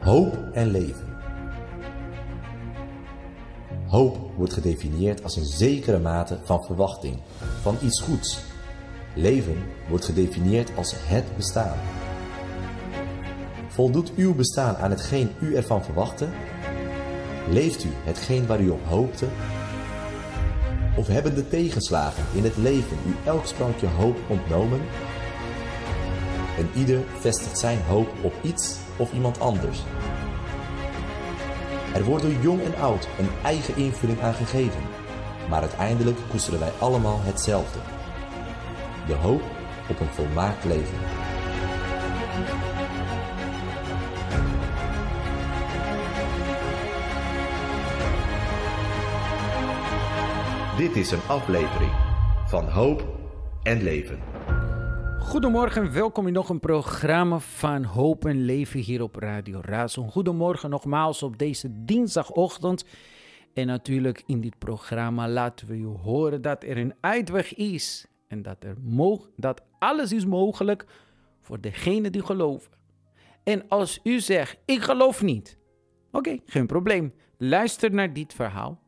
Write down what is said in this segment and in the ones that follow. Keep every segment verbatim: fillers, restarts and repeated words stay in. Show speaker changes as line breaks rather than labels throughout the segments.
Hoop en leven. Hoop wordt gedefinieerd als een zekere mate van verwachting, van iets goeds. Leven wordt gedefinieerd als het bestaan. Voldoet uw bestaan aan hetgeen u ervan verwachtte? Leeft u hetgeen waar u op hoopte? Of hebben de tegenslagen in het leven u elk sprankje hoop ontnomen? En ieder vestigt zijn hoop op iets of iemand anders. Er wordt door jong en oud een eigen invulling aan gegeven, maar uiteindelijk koesteren wij allemaal hetzelfde. De hoop op een volmaakt leven. Dit is een aflevering van Hoop en Leven.
Goedemorgen, welkom in nog een programma van Hoop en Leven hier op Radio Razo. Goedemorgen nogmaals op deze dinsdagochtend. En natuurlijk in dit programma laten we u horen dat er een uitweg is. En dat, er mo- dat alles is mogelijk voor degenen die geloven. En als u zegt, ik geloof niet. Oké, okay, geen probleem. Luister naar dit verhaal.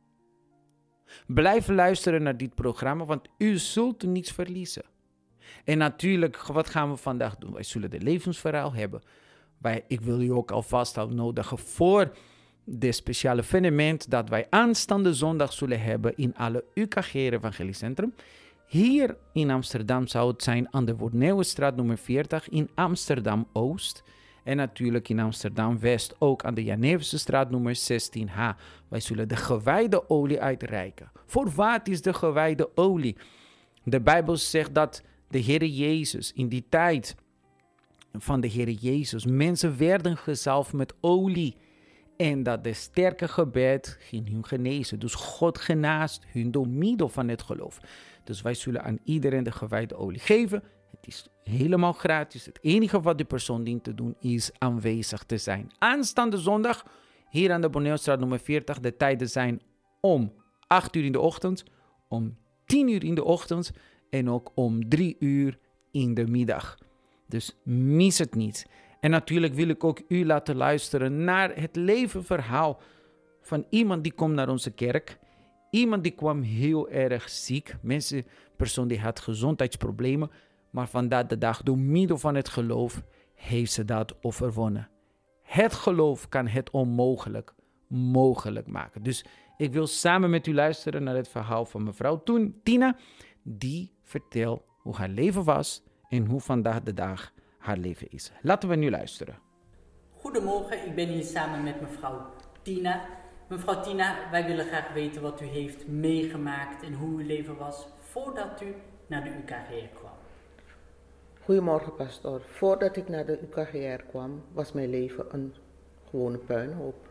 Blijf luisteren naar dit programma, want u zult niets verliezen. En natuurlijk, wat gaan we vandaag doen? Wij zullen de levensverhaal hebben. Wij, ik wil u ook alvast uitnodigen voor dit speciale evenement dat wij aanstaande zondag zullen hebben in alle U K G Evangeliecentrum. Hier in Amsterdam zou het zijn aan de Worneuwenstraat nummer veertig in Amsterdam-Oost. En natuurlijk in Amsterdam-West ook aan de Janevesestraat nummer zestien H. Wij zullen de gewijde olie uitreiken. Voor wat is de gewijde olie? De Bijbel zegt dat de Heere Jezus in die tijd van de Heere Jezus mensen werden gezalfd met olie. En dat de sterke gebed ging hun genezen. Dus God genaast hun door middel van het geloof. Dus wij zullen aan iedereen de gewijde olie geven. Het is helemaal gratis. Het enige wat de persoon dient te doen is aanwezig te zijn. Aanstaande zondag hier aan de Borneelstraat nummer veertig. De tijden zijn om acht uur in de ochtend, om tien uur in de ochtend en ook om drie uur in de middag. Dus mis het niet. En natuurlijk wil ik ook u laten luisteren naar het levenverhaal van iemand die komt naar onze kerk. Iemand die kwam heel erg ziek. Mensen, persoon die had gezondheidsproblemen. Maar vandaag de dag, door middel van het geloof, heeft ze dat overwonnen. Het geloof kan het onmogelijk mogelijk maken. Dus ik wil samen met u luisteren naar het verhaal van mevrouw Tina. Die vertelt hoe haar leven was en hoe vandaag de dag haar leven is. Laten we nu luisteren.
Goedemorgen, ik ben hier samen met mevrouw Tina. Mevrouw Tina, wij willen graag weten wat u heeft meegemaakt en hoe uw leven was voordat u naar de U K G R kwam.
Goedemorgen, pastoor. Voordat ik naar de U K G R kwam, was mijn leven een gewone puinhoop.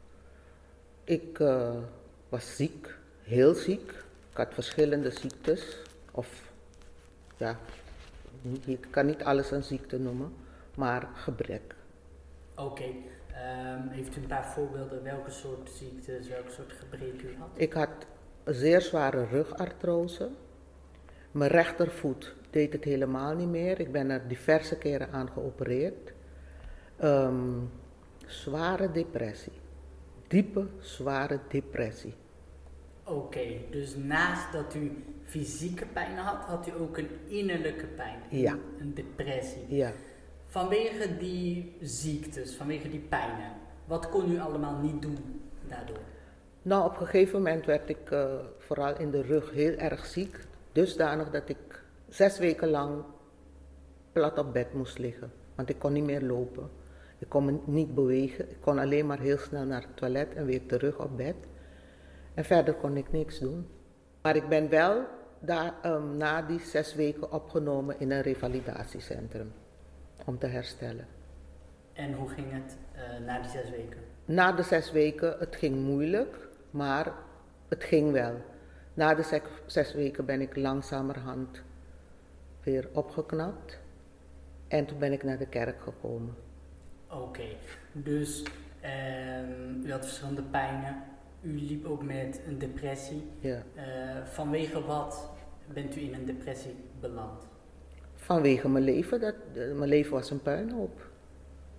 Ik uh, was ziek, heel ziek. Ik had verschillende ziektes. Of, ja, ik kan niet alles een ziekte noemen, maar gebrek.
Oké, okay. um, heeft u een paar voorbeelden welke soort ziektes, welke soort gebrek u had?
Ik had een zeer zware rugartrose. Mijn rechtervoet deed het helemaal niet meer. Ik ben er diverse keren aan geopereerd. Um, zware depressie. Diepe, zware depressie.
Oké, okay, dus naast dat u fysieke pijn had, had u ook een innerlijke pijn.
Ja.
Een depressie.
Ja.
Vanwege die ziektes, vanwege die pijnen, wat kon u allemaal niet doen daardoor?
Nou, op een gegeven moment werd ik uh, vooral in de rug heel erg ziek. Dusdanig dat ik zes weken lang plat op bed moest liggen. Want ik kon niet meer lopen. Ik kon me niet bewegen. Ik kon alleen maar heel snel naar het toilet en weer terug op bed. En verder kon ik niks doen. Maar ik ben wel daar, um, na die zes weken opgenomen in een revalidatiecentrum. Om te herstellen.
En hoe ging het uh, na die zes weken?
Na de zes weken, het ging moeilijk, maar het ging wel. Na de zes, zes weken ben ik langzamerhand weer opgeknapt. En toen ben ik naar de kerk gekomen.
Oké, okay. Dus um, u had verschillende pijnen. U liep ook met een depressie.
Ja.
Uh, vanwege wat bent u in een depressie beland?
Vanwege mijn leven. Dat, uh, mijn leven was een puinhoop.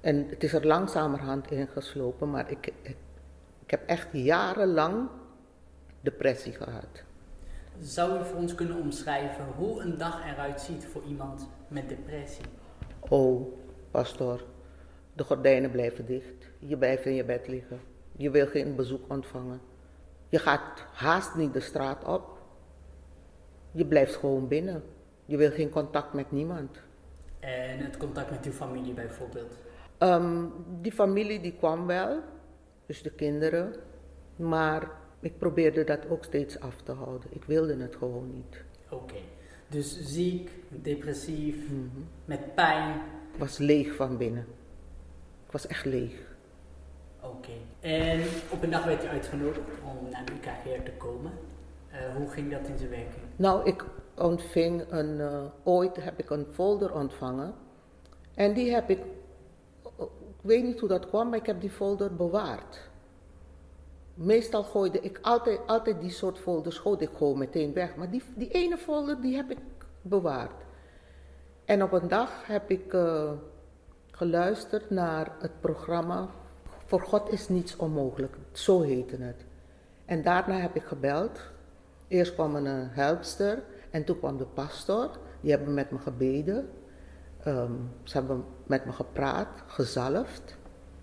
En het is er langzamerhand ingeslopen, maar ik, ik, ik heb echt jarenlang depressie gehad.
Zou u voor ons kunnen omschrijven hoe een dag eruit ziet voor iemand met depressie?
Oh, pastoor, de gordijnen blijven dicht. Je blijft in je bed liggen. Je wil geen bezoek ontvangen. Je gaat haast niet de straat op. Je blijft gewoon binnen. Je wil geen contact met niemand.
En het contact met uw familie bijvoorbeeld?
Um, die familie die kwam wel, dus de kinderen, maar ik probeerde dat ook steeds af te houden. Ik wilde het gewoon niet.
Oké, okay. Dus ziek, depressief,
Mm-hmm.
met pijn.
Ik was leeg van binnen. Ik was echt leeg.
Oké, okay. En op een dag werd u uitgenodigd om naar de U K G R te komen. Uh, hoe ging dat in zijn werking?
Nou, ik ontving een, uh, ooit heb ik een folder ontvangen. En die heb ik, ik weet niet hoe dat kwam, maar ik heb die folder bewaard. Meestal gooide ik altijd, altijd die soort folders gooide ik gewoon meteen weg. Maar die, die ene folder, die heb ik bewaard. En op een dag heb ik uh, geluisterd naar het programma Voor God is niets onmogelijk. Zo heette het. En daarna heb ik gebeld. Eerst kwam een helpster en toen kwam de pastor. Die hebben met me gebeden. Um, ze hebben met me gepraat, gezalfd.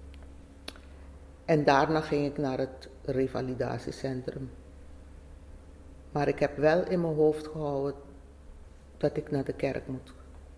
En daarna ging ik naar het revalidatiecentrum. Maar ik heb wel in mijn hoofd gehouden dat ik naar de kerk moet.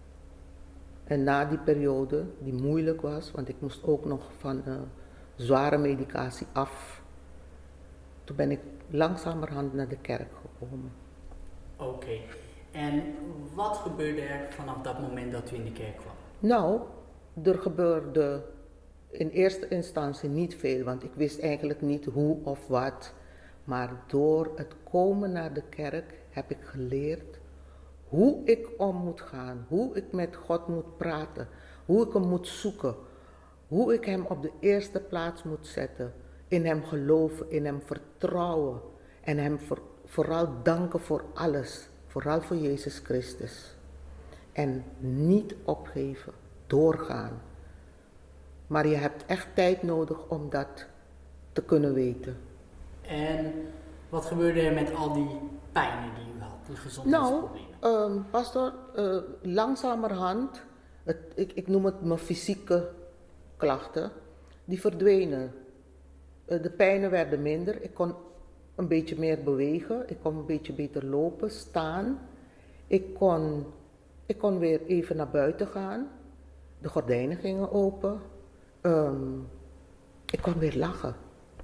En na die periode, die moeilijk was, want ik moest ook nog van uh, zware medicatie af. Toen ben ik langzamerhand naar de kerk gekomen.
Oké, okay. En wat gebeurde er vanaf dat moment dat u in de kerk kwam?
Nou, er gebeurde in eerste instantie niet veel, want ik wist eigenlijk niet hoe of wat. Maar door het komen naar de kerk heb ik geleerd hoe ik om moet gaan, hoe ik met God moet praten, hoe ik hem moet zoeken, hoe ik hem op de eerste plaats moet zetten, in hem geloven, in hem vertrouwen en hem voor, vooral danken voor alles, vooral voor Jezus Christus. En niet opgeven, doorgaan. Maar je hebt echt tijd nodig om dat te kunnen weten.
En wat gebeurde er met al die pijnen die u had, die gezondheidsproblemen?
Nou, um, pastor, uh, langzamerhand, het, ik, ik noem het mijn fysieke klachten, die verdwenen. Uh, de pijnen werden minder, ik kon een beetje meer bewegen, ik kon een beetje beter lopen, staan. Ik kon, ik kon weer even naar buiten gaan, de gordijnen gingen open. Um, ik kon weer lachen.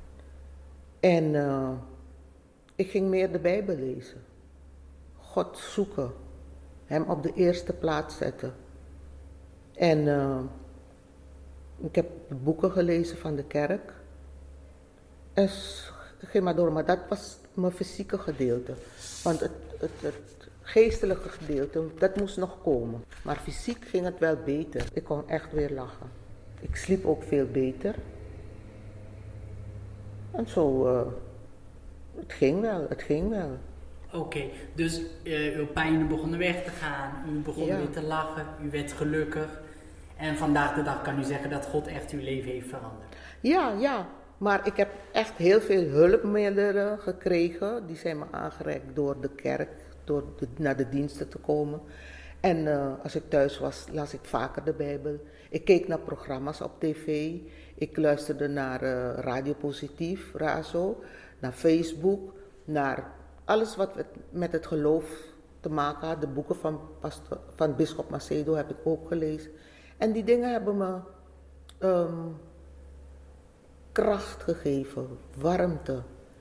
En uh, ik ging meer de Bijbel lezen. God zoeken. Hem op de eerste plaats zetten. En uh, ik heb de boeken gelezen van de kerk. En ging maar door. Maar dat was mijn fysieke gedeelte. Want het, het, het geestelijke gedeelte, dat moest nog komen. Maar fysiek ging het wel beter. Ik kon echt weer lachen. Ik sliep ook veel beter. En zo, uh, het ging wel, het ging wel.
Oké, okay, dus uh, uw pijnen begonnen weg te gaan, u begon ja. weer te lachen, u werd gelukkig. En vandaag de dag kan u zeggen dat God echt uw leven heeft veranderd.
Ja, ja, maar ik heb echt heel veel hulpmiddelen gekregen. Die zijn me aangereikt door de kerk, door de, naar de diensten te komen. En uh, als ik thuis was, las ik vaker de Bijbel. Ik keek naar programma's op tv. Ik luisterde naar uh, Radio Positief, Razo, naar Facebook, naar alles wat met het geloof te maken had. De boeken van, pastor, van Bisschop Macedo heb ik ook gelezen. En die dingen hebben me um, kracht gegeven, warmte,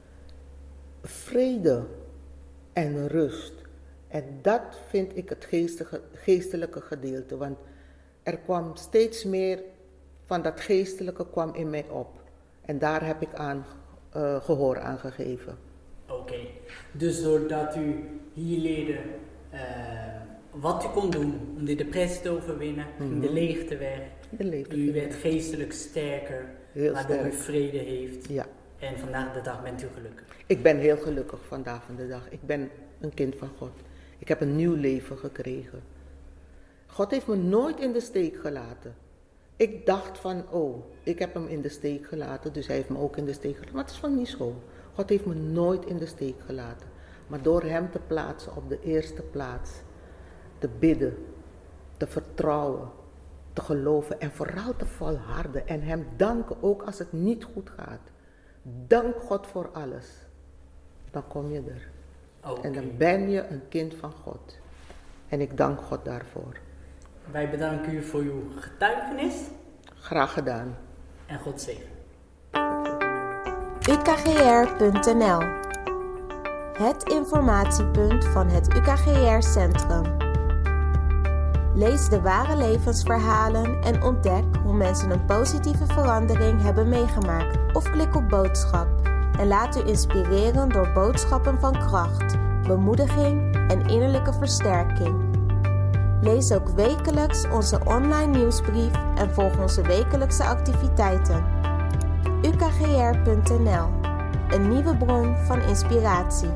vrede en rust. En dat vind ik het geestige, geestelijke gedeelte, want er kwam steeds meer van dat geestelijke kwam in mij op. En daar heb ik aan uh, gehoor aan gegeven.
Oké, okay. Dus doordat u hier leerde uh, wat u kon doen om de depressie te overwinnen, mm-hmm. ging de leegte weg.
De leegte
u werd geestelijk sterker, heel waardoor sterk. U vrede heeft.
Ja.
En vandaag de dag bent u gelukkig.
Ik ben heel gelukkig vandaag van de dag. Ik ben een kind van God. Ik heb een nieuw leven gekregen. God heeft me nooit in de steek gelaten. ik dacht van, oh, ik heb hem in de steek gelaten, dus hij heeft me ook in de steek gelaten. Maar het is van niet zo. God heeft me nooit in de steek gelaten. Maar door hem te plaatsen op de eerste plaats, te bidden, te vertrouwen, te geloven en vooral te volharden en hem danken ook als het niet goed gaat. Dank God voor alles. Dan kom je er. Okay. En dan ben je een kind van God. En ik dank God daarvoor.
Wij bedanken u voor uw getuigenis.
Graag gedaan.
En God zegen.
U K G R punt N L. Het informatiepunt van het U K G R-centrum. Lees de ware levensverhalen en ontdek hoe mensen een positieve verandering hebben meegemaakt. Of klik op boodschap en laat u inspireren door boodschappen van kracht, bemoediging en innerlijke versterking. Lees ook wekelijks onze online nieuwsbrief en volg onze wekelijkse activiteiten. U K G R punt N L. Een nieuwe bron van inspiratie.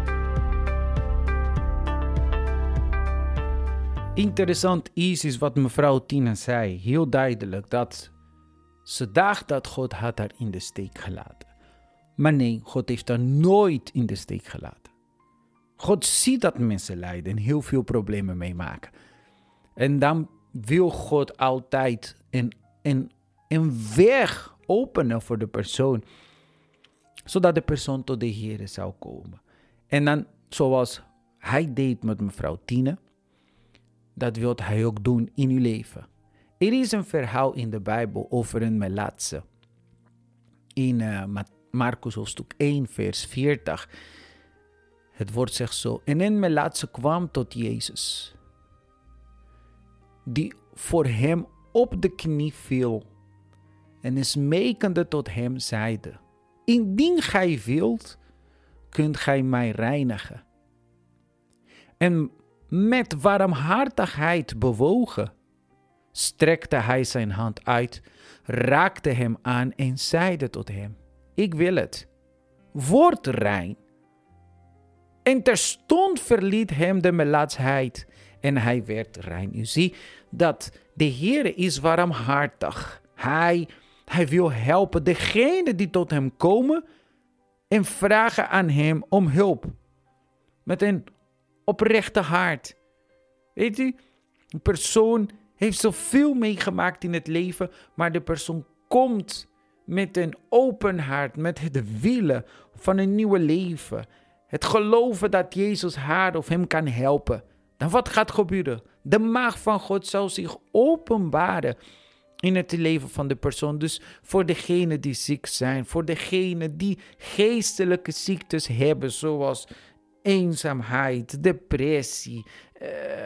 Interessant is, is wat mevrouw Tina zei. Heel duidelijk dat ze dacht dat God had haar in de steek gelaten. Maar nee, God heeft haar nooit in de steek gelaten. God ziet dat mensen lijden en heel veel problemen meemaken. En dan wil God altijd een, een, een weg openen voor de persoon. Zodat de persoon tot de Heer zou komen. En dan, zoals hij deed met mevrouw Tina, dat wil hij ook doen in uw leven. Er is een verhaal in de Bijbel over een melaatse. In uh, Marcus hoofdstuk één, vers veertig. Het woord zegt zo. En een melaatse kwam tot Jezus, die voor hem op de knie viel en smekende tot hem zeide: Indien gij wilt, kunt gij mij reinigen. En met warmhartigheid bewogen, strekte hij zijn hand uit, raakte hem aan en zeide tot hem: Ik wil het, word rein. En terstond verliet hem de melaatsheid en hij werd rein. U ziet dat de Heer is warmhartig. Hij, hij wil helpen degenen die tot hem komen en vragen aan hem om hulp. Met een oprechte hart. Weet u, een persoon heeft zoveel meegemaakt in het leven, maar de persoon komt met een open hart, met het willen van een nieuwe leven. Het geloven dat Jezus haar of hem kan helpen. Dan wat gaat gebeuren? De macht van God zal zich openbaren in het leven van de persoon. Dus voor degenen die ziek zijn, voor degenen die geestelijke ziektes hebben, zoals eenzaamheid, depressie, uh,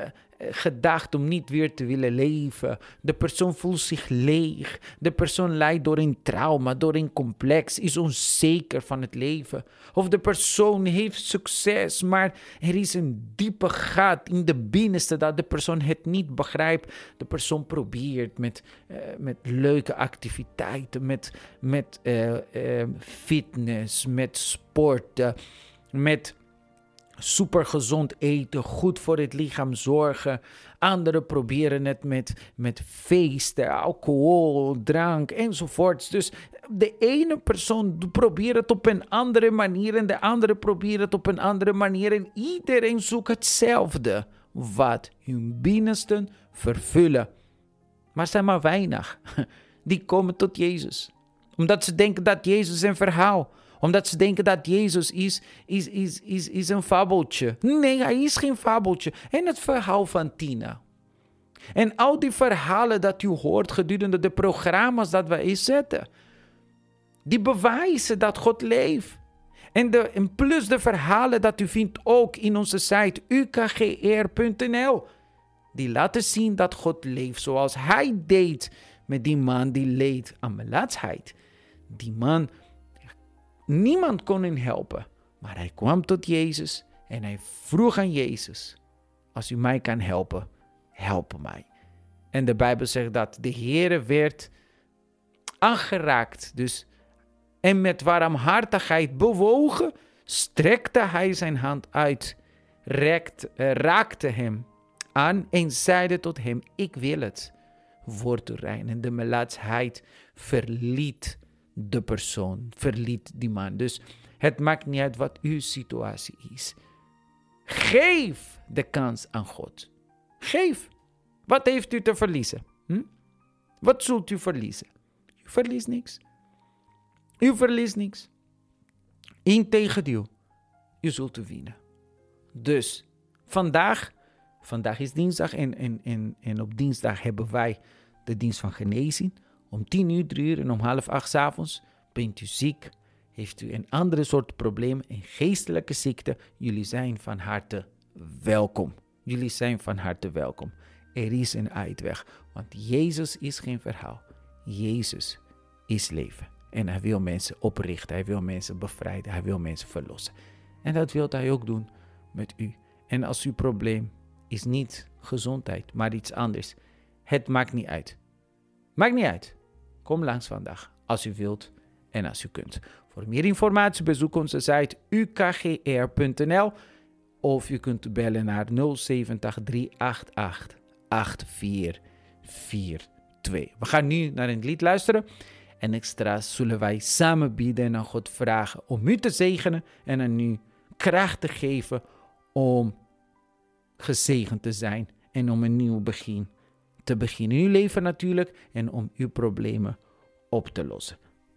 gedacht om niet weer te willen leven. De persoon voelt zich leeg. De persoon lijdt door een trauma, door een complex, is onzeker van het leven. Of de persoon heeft succes, maar er is een diepe gat in de binnenste dat de persoon het niet begrijpt. De persoon probeert met, uh, met leuke activiteiten, met, met uh, uh, fitness, met sporten, met supergezond eten, goed voor het lichaam zorgen. Anderen proberen het met, met feesten, alcohol, drank enzovoorts. Dus de ene persoon probeert het op een andere manier en de andere probeert het op een andere manier. En iedereen zoekt hetzelfde, wat hun binnensten vervullen. Maar er zijn maar weinig die komen tot Jezus. Omdat ze denken dat Jezus een verhaal Omdat ze denken dat Jezus is, is, is, is, is een fabeltje. Nee, hij is geen fabeltje. En het verhaal van Tina. En al die verhalen dat u hoort gedurende de programma's dat wij zetten. Die bewijzen dat God leeft. En, de, en plus de verhalen dat u vindt ook in onze site U K G R punt N L. Die laten zien dat God leeft zoals hij deed met die man die leed aan melaatsheid. Die man, niemand kon hem helpen. Maar hij kwam tot Jezus en hij vroeg aan Jezus: als u mij kan helpen, help mij. En de Bijbel zegt dat de Heere werd aangeraakt. Dus, en met warmhartigheid bewogen, strekte hij zijn hand uit, raakte, uh, raakte hem aan en zeide tot hem: ik wil het. voor te reinen. De melaatsheid verliet de persoon, verliet die man. Dus het maakt niet uit wat uw situatie is. Geef de kans aan God. Geef. Wat heeft u te verliezen? Hm? Wat zult u verliezen? U verliest niks. U verliest niks. Integendeel, u zult winnen. Dus vandaag, vandaag is dinsdag en, en, en, en op dinsdag hebben wij de dienst van genezing. Om tien uur, drie uur en om half acht 's avonds. Bent u ziek? Heeft u een andere soort probleem, een geestelijke ziekte? Jullie zijn van harte welkom. Jullie zijn van harte welkom. Er is een uitweg, want Jezus is geen verhaal. Jezus is leven. En hij wil mensen oprichten, hij wil mensen bevrijden, hij wil mensen verlossen. En dat wil hij ook doen met u. En als uw probleem is niet gezondheid, maar iets anders. Het maakt niet uit. Maakt niet uit. Kom langs vandaag, als u wilt en als u kunt. Voor meer informatie bezoek onze site u k g r punt n l of u kunt bellen naar nul zeven nul drie acht acht acht vier vier twee. We gaan nu naar een lied luisteren en extra zullen wij samen bidden en aan God vragen om u te zegenen en aan u kracht te geven om gezegend te zijn en om een nieuw begin te beginnen in uw leven natuurlijk en om uw problemen op te lossen.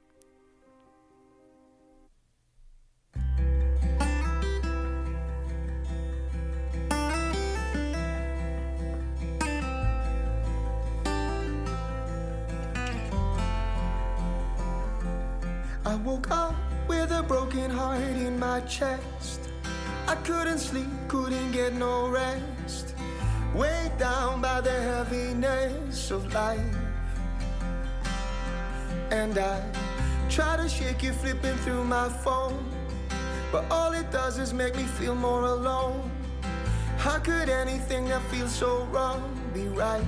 I woke up with a broken heart in my chest. I couldn't sleep, couldn't get no rest. Weighed down by the heaviness of life. And I try to shake you flipping through my phone, but all it does is make me feel more alone. How could anything that feels so wrong be right?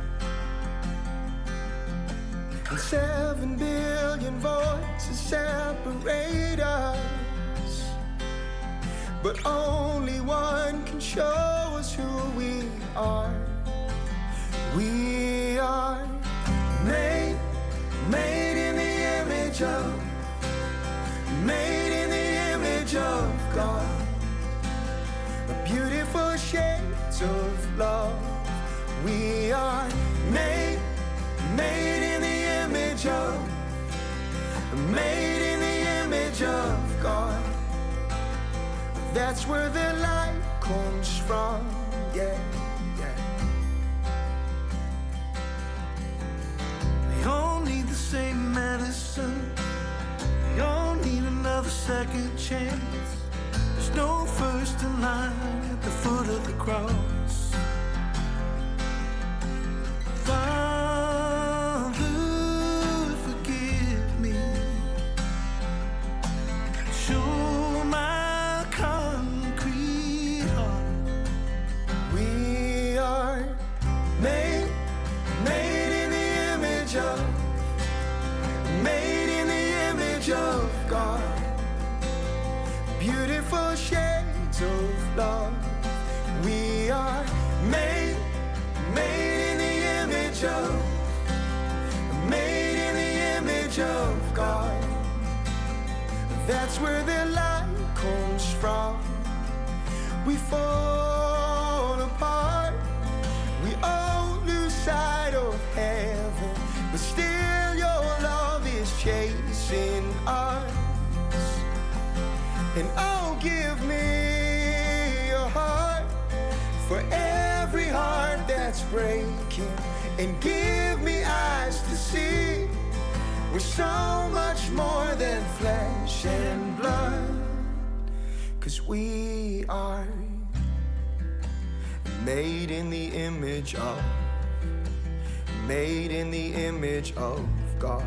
And seven billion voices separate us, but only one can show us who we are. We are made, made in the image of, made in the image of God. A beautiful shades of love. We are made, made in the image of, made in the image of God. That's where the light comes from, yeah, yeah. We all need the same medicine. We all need another second chance. There's no first in line at the foot of the cross. Beautiful shades of love. We are made, made in the image of, made in the image of God. That's where the light comes from. We fall apart, we all lose sight of heaven, but still your love is chasing us. And oh, give me your heart for every heart that's breaking, and give me eyes to see we're so much more than flesh and blood. 'Cause we are made in the image of, made in the image of God.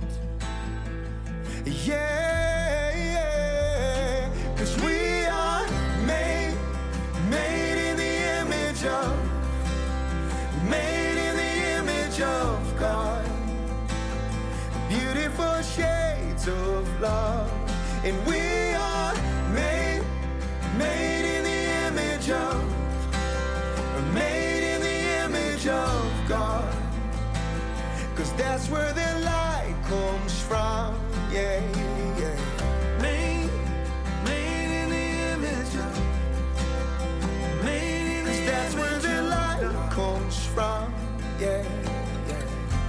Yeah, yeah. 'Cause we are made, made in the image of, made in the image of God. Beautiful shades of love. And we are made, made in the image of, made in the image of God. 'cause that's where the light comes from. Yeah, yeah. Made, made in the image of, made in the 'cause that's where the light comes from. Yeah, yeah.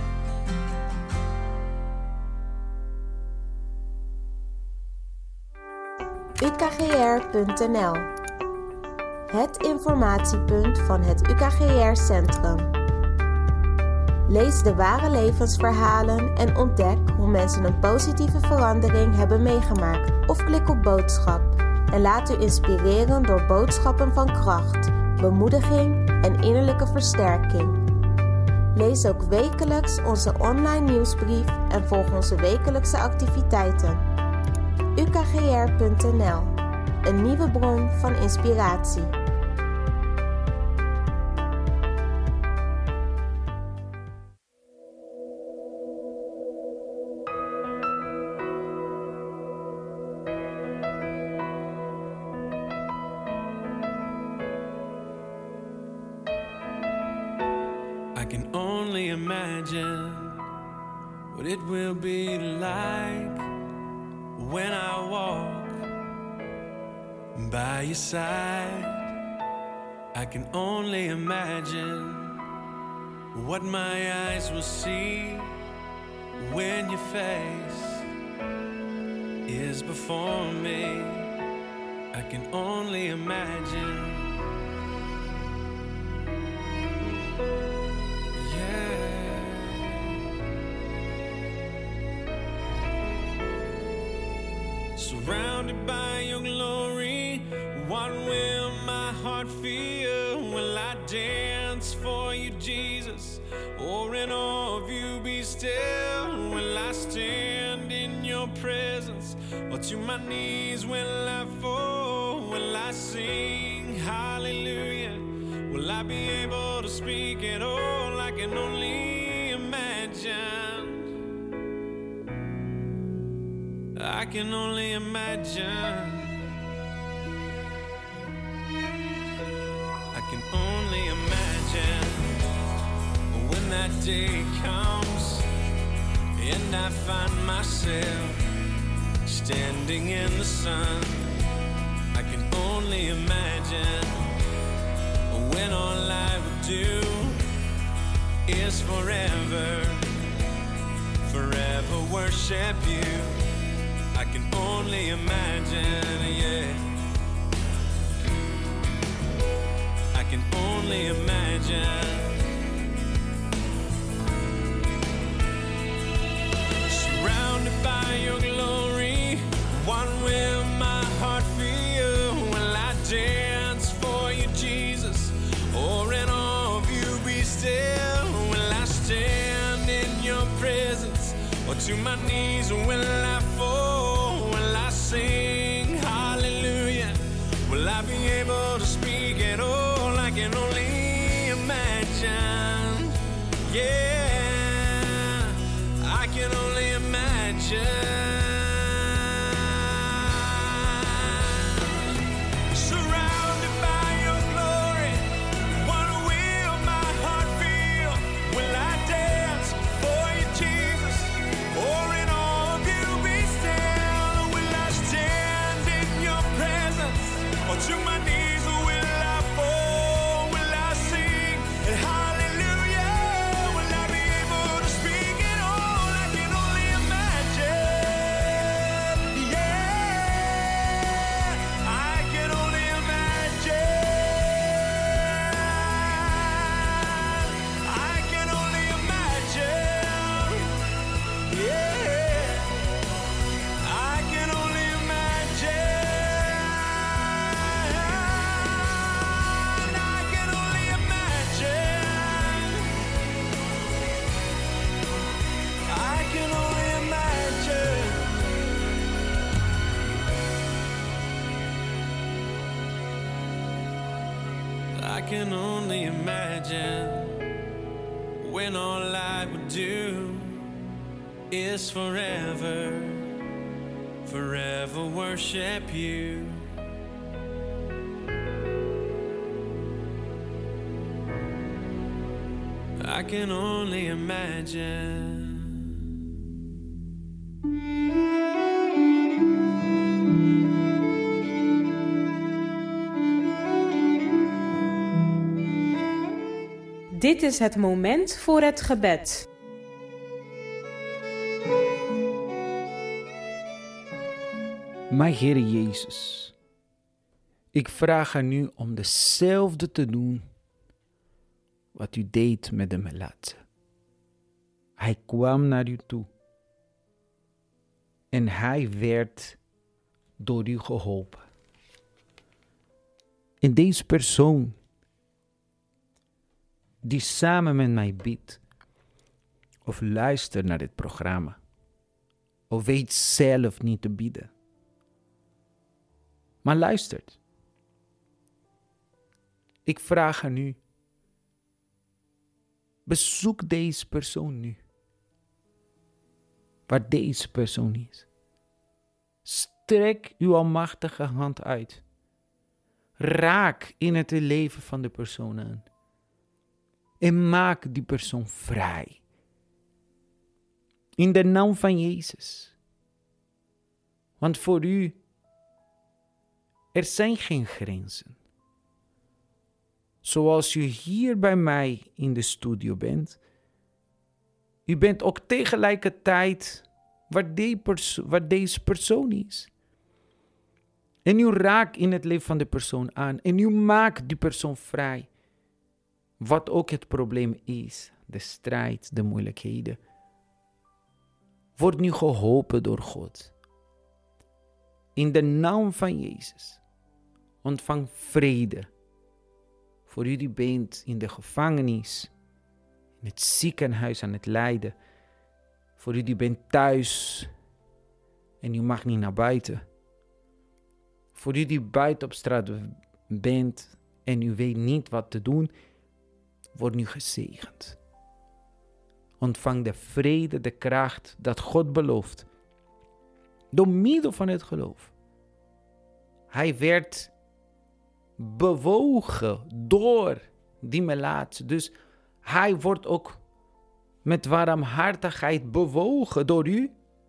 U K G R punt N L. Het informatiepunt van het U K G R-centrum. Lees de ware levensverhalen en ontdek hoe mensen een positieve verandering hebben meegemaakt. Of klik op boodschap en laat u inspireren door boodschappen van kracht, bemoediging en innerlijke versterking. Lees ook wekelijks onze online nieuwsbrief en volg onze wekelijkse activiteiten. U K G R punt N L. Een nieuwe bron van inspiratie.
I can only imagine what it will be like when I walk by your side. I can only imagine what my eyes will see when your face is before me. I can only imagine. Surrounded by your glory, what will my heart feel? Will I dance for you, Jesus? Or in awe of you be still? Will I stand in your presence? Or to my knees will I fall? Will I sing hallelujah? Will I be able to speak at all? I can only imagine. I can only imagine. I can only imagine when that day comes and I find myself standing in the sun. I can only imagine when all I would do is forever, forever worship you. I can only imagine, yeah. I can only imagine. Surrounded by your glory, what will my heart feel? Will I dance for you, Jesus? Or in awe of you be still? Will I stand in your presence? Or to my knees will I fall? Will I sing hallelujah? Will I be able to speak at all? I can only imagine. Yeah, I can only imagine. To my knees will I fall? Will I sing hallelujah? Will I be able to speak at all? I can only imagine. Yeah, I can only imagine. I can only imagine. Yeah, I can only imagine. I can only imagine when all I would do is forever, forever worship you. I can only imagine.
Dit is het moment voor het gebed.
Mijn Heer Jezus, ik vraag aan u om dezelfde te doen wat u deed met de melaatse. Hij kwam naar u toe en hij werd door u geholpen. En deze persoon die samen met mij bidt of luistert naar dit programma of weet zelf niet te bidden, maar luistert. Ik vraag aan u, bezoek deze persoon nu, waar deze persoon is. Strek uw almachtige hand uit. Raak in het leven van de persoon aan. En maak die persoon vrij. In de naam van Jezus. Want voor u, er zijn geen grenzen. Zoals u hier bij mij in de studio bent. U bent ook tegelijkertijd waar, die perso- waar deze persoon is. En u raakt in het leven van de persoon aan. En u maakt die persoon vrij. Wat ook het probleem is. De strijd, de moeilijkheden. Wordt nu geholpen door God. In de naam van Jezus. Ontvang vrede. Voor u die bent in de gevangenis. In het ziekenhuis aan het lijden. Voor u die bent thuis. En u mag niet naar buiten. Voor u die buiten op straat bent. En u weet niet wat te doen. Wordt nu gezegend. Ontvang de vrede, de kracht dat God belooft. Door middel van het geloof. Hij werd bewogen door die melaatse. Dus hij wordt ook met warmhartigheid bewogen door u.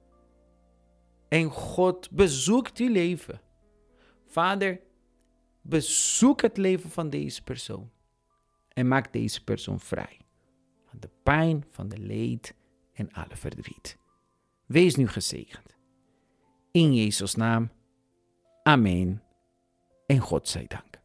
En God bezoekt uw leven. Vader, bezoek het leven van deze persoon. En maak deze persoon vrij. Van de pijn, van de leed en alle verdriet. Wees nu gezegend. In Jezus' naam. Amen. En God zij dank.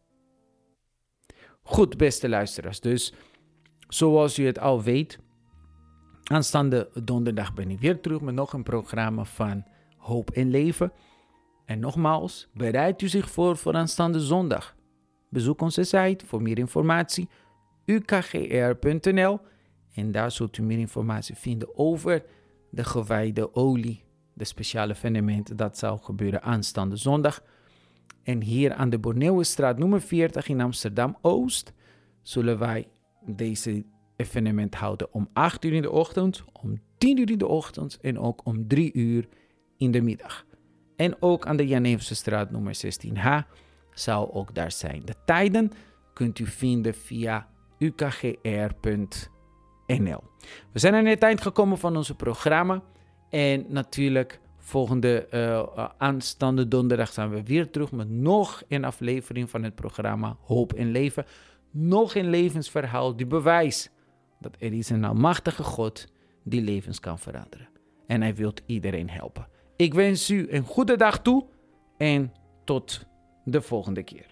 Goed, beste luisteraars. Dus, zoals u het al weet, aanstaande donderdag ben ik weer terug met nog een programma van Hoop en Leven. En nogmaals, bereid u zich voor voor aanstaande zondag. Bezoek onze site voor meer informatie, u k g r punt n l. En daar zult u meer informatie vinden over de gewijde olie, de speciale evenement dat zal gebeuren aanstaande zondag. En hier aan de Borneuwenstraat nummer veertig in Amsterdam-Oost zullen wij deze evenement houden om acht uur in de ochtend, om tien uur in de ochtend en ook om drie uur in de middag. En ook aan de Jan Evensestraat nummer zestien H zal ook daar zijn. De tijden kunt u vinden via u k g r punt n l. We zijn aan het eind gekomen van ons programma. En natuurlijk volgende uh, aanstaande donderdag zijn we weer terug met nog een aflevering van het programma Hoop en Leven. Nog een levensverhaal die bewijst dat er is een almachtige God die levens kan veranderen. En hij wil iedereen helpen. Ik wens u een goede dag toe en tot de volgende keer.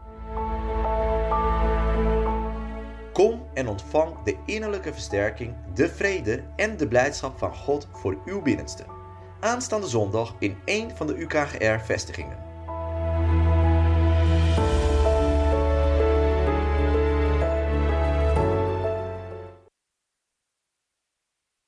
Kom en ontvang de innerlijke versterking, de vrede en de blijdschap van God voor uw binnenste. Aanstaande zondag in één van de U K G R-vestigingen.